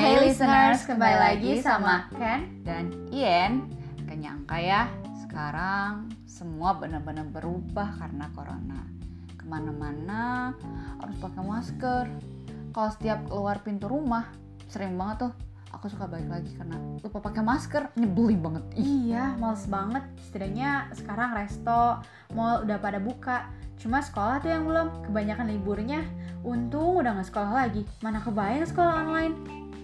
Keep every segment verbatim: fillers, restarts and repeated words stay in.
Hey listeners, kembali lagi sama Ken dan Ian. Gak nyangka ya, sekarang semua benar-benar berubah karena corona. Kemana-mana harus pakai masker. Kalau setiap keluar pintu rumah, sering banget tuh aku suka balik lagi karena lupa pakai masker, nyebelin banget. Iya, males banget. Setidaknya sekarang resto, mall udah pada buka. Cuma sekolah tuh yang belum, kebanyakan liburnya. Untung udah gak sekolah lagi, mana kebayang sekolah online.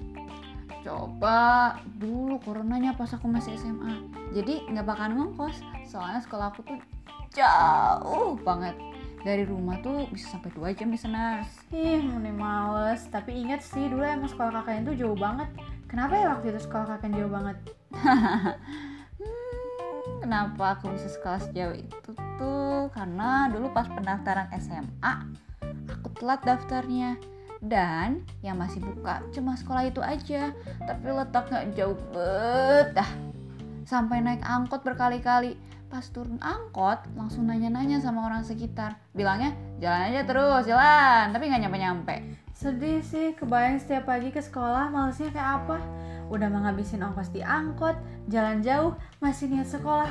Coba dulu coronanya pas aku masih S M A, jadi gak bakal ngongkos. Soalnya sekolah aku tuh jauh banget. Dari rumah tuh bisa sampai dua jam listeners. Ih, mending males. Tapi ingat sih, dulu emang sekolah kakaknya tuh jauh banget. Kenapa ya waktu itu sekolah kakaknya jauh banget? hmm, Kenapa aku bisa sekolah sejauh itu tuh? Karena dulu pas pendaftaran S M A, aku telat daftarnya. Dan yang masih buka cuma sekolah itu aja. Tapi letaknya jauh banget dah. Sampai naik angkot berkali-kali. Pas turun angkot langsung nanya-nanya sama orang sekitar. Bilangnya jalan aja terus, jalan. Tapi gak nyampe-nyampe. Sedih sih, kebayang setiap pagi ke sekolah malesnya kayak apa. Udah menghabisin ongkos di angkot, jalan jauh, masih niat sekolah.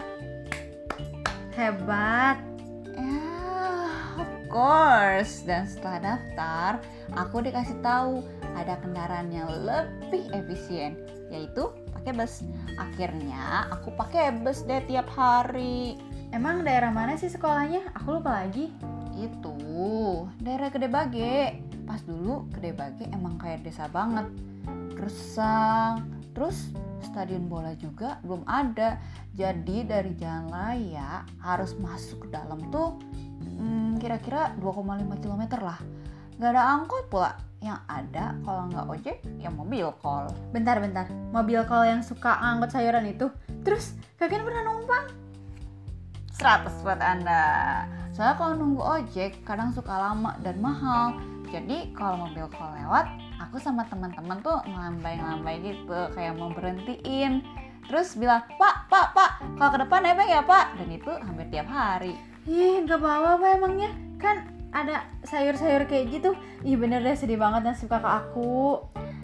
Hebat. Ya, of course. Dan setelah daftar, aku dikasih tahu ada kendaraan yang lebih efisien, yaitu pakai bus. Akhirnya aku pakai bus deh tiap hari. Emang daerah mana sih sekolahnya? Aku lupa lagi. Itu daerah Gede Bage. Pas dulu Gede Bage emang kayak desa banget, gersang. Terus stadion bola juga belum ada. Jadi dari jalan raya harus masuk ke dalam tuh hmm, kira-kira dua koma lima kilometer lah. Gak ada angkot pula. Yang ada kalau nggak ojek ya mobil call. Bentar-bentar, mobil call yang suka angkut sayuran itu. Terus kalian pernah numpang? seratus buat Anda. Soalnya kalau nunggu ojek kadang suka lama dan mahal. Jadi kalau mobil call lewat, aku sama teman-teman tuh ngelambai-ngelambai gitu, kayak mau berhentiin. Terus bilang, "Pak, Pak, Pak, kalau ke depan nebeng ya, Pak." Dan itu hampir tiap hari. Ih, gak bawa apa emangnya? Kan ada sayur-sayur kayak gitu. Ih, bener deh, sedih banget nasib kakak aku.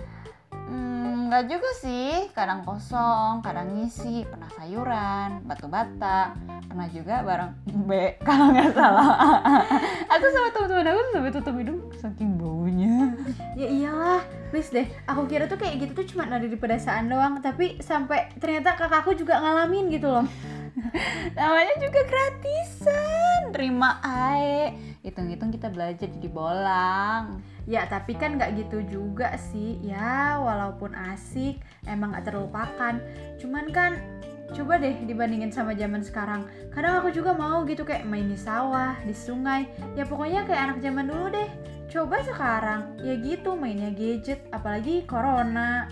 Hmm, gak juga sih, kadang kosong, kadang ngisi, pernah sayuran, batu bata, pernah juga bareng B kalau nggak salah. Aku sama teman-teman aku tuh sampai tutup hidung saking baunya. Ya iyalah, please deh. Aku kira tuh kayak gitu tuh cuma ada di pedesaan doang, tapi sampai ternyata kakakku juga ngalamin gitu loh. Namanya juga gratisan, terima ae. Hitung-hitung kita belajar jadi bolang. Ya tapi kan gak gitu juga sih. Ya walaupun asik, emang gak terlupakan. Cuman kan coba deh dibandingin sama zaman sekarang. Kadang aku juga mau gitu kayak main di sawah, di sungai. Ya pokoknya kayak anak zaman dulu deh. Coba sekarang, ya gitu mainnya gadget, apalagi corona.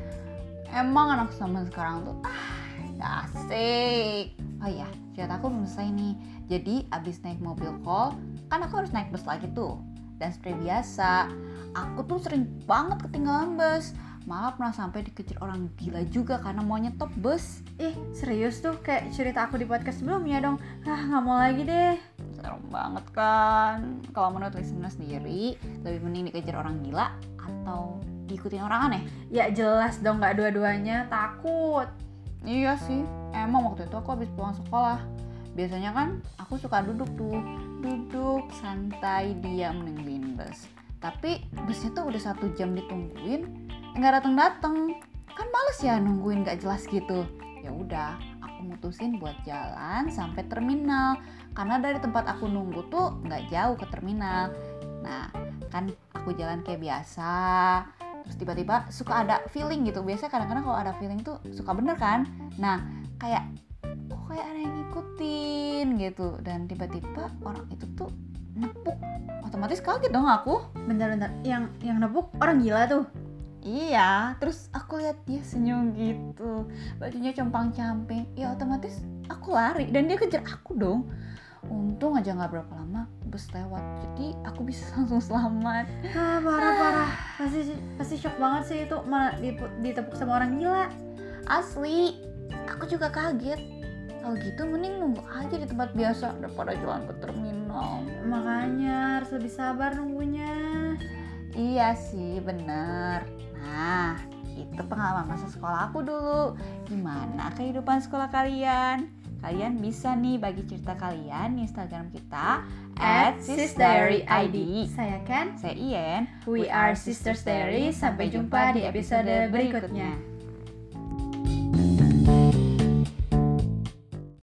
Emang anak zaman sekarang tuh ah, gak asik. Oh iya, cerita aku belum selesai nih. Jadi abis naik mobil call, kan aku harus naik bus lagi tuh. Dan seperti biasa, aku tuh sering banget ketinggalan bus. Malah pernah sampai dikejar orang gila juga karena mau nyetop bus. Ih, serius tuh kayak cerita aku di podcast sebelumnya dong. Ah, gak mau lagi deh. Serem banget kan. Kalau menurut listener sendiri, lebih mending dikejar orang gila atau diikutin orang aneh? Ya jelas dong, gak dua-duanya, takut. Iya sih, emang waktu itu aku habis pulang sekolah. Biasanya kan aku suka duduk tuh, duduk santai diam nungguin bus. Tapi busnya tuh udah satu jam ditungguin, nggak dateng-dateng. Kan males ya nungguin nggak jelas gitu. Ya udah, aku mutusin buat jalan sampai terminal. Karena dari tempat aku nunggu tuh nggak jauh ke terminal. Nah, kan aku jalan kayak biasa. Terus tiba-tiba suka ada feeling gitu. Biasanya kadang-kadang kalau ada feeling tuh suka bener kan. Nah, kayak kok kayak ada yang ngikutin gitu. Dan tiba-tiba orang itu tuh nepuk. Otomatis kaget dong aku. Bentar-bentar, yang yang nepuk orang gila tuh? Iya, terus aku lihat dia senyum gitu, bajunya compang-camping. Ya otomatis aku lari dan dia kejar aku dong. Untung aja gak berapa lama bus lewat, jadi aku bisa langsung selamat. Ah, parah-parah. Pasti pasti shock banget sih itu malah ditepuk sama orang gila. Asli, aku juga kaget. Kalau gitu mending nunggu aja di tempat biasa daripada jalan ke terminal. Makanya harus lebih sabar nunggunya. Iya sih, bener. Nah, itu pengalaman masa sekolah aku dulu. Gimana kehidupan sekolah kalian? Kalian bisa nih bagi cerita kalian di Instagram kita at sisdiaryid. Saya Ken. Saya Ian. We are Sisters Diary. Sampai jumpa di episode berikutnya.